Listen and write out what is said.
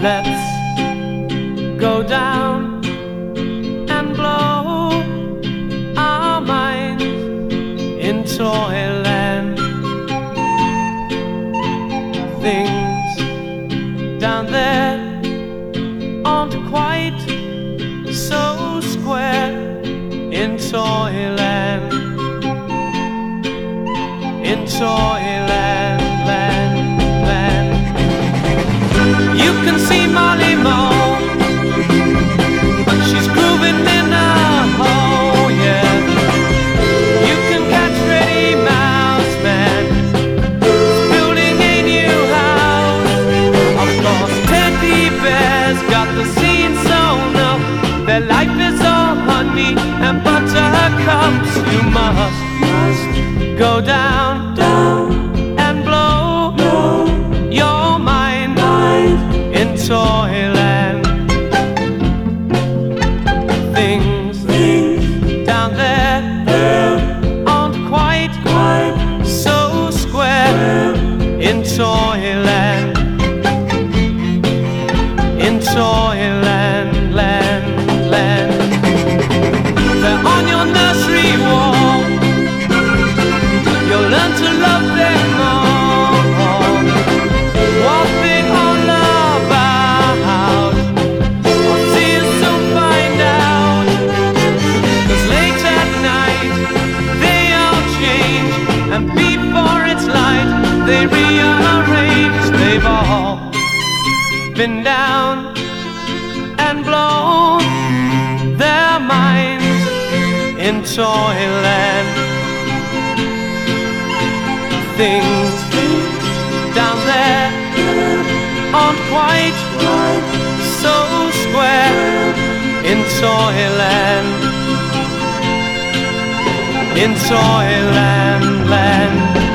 Let's go down and blow our minds in Toyland. Things down there aren't quite so square in Toyland. In Toyland, land. You can see Molly Moe, but she's grooving in a hole, yeah. You can catch Freddie Mouse Man building a new house. Of course, teddy bears got the scene sewn up. Their life is all honey and buttercups. You must go down and blow your mind in Toyland. Things down there aren't quite so square in Toyland. In Toyland, land. They're on your nursery wall. You'll learn to love them all. What they all about, I'll see you soon find out. 'Cause late at night they all change, and before it's light they rearrange. They've all been down and blown their minds in Toyland. Things down there aren't quite so square in Toyland. In Toyland, land.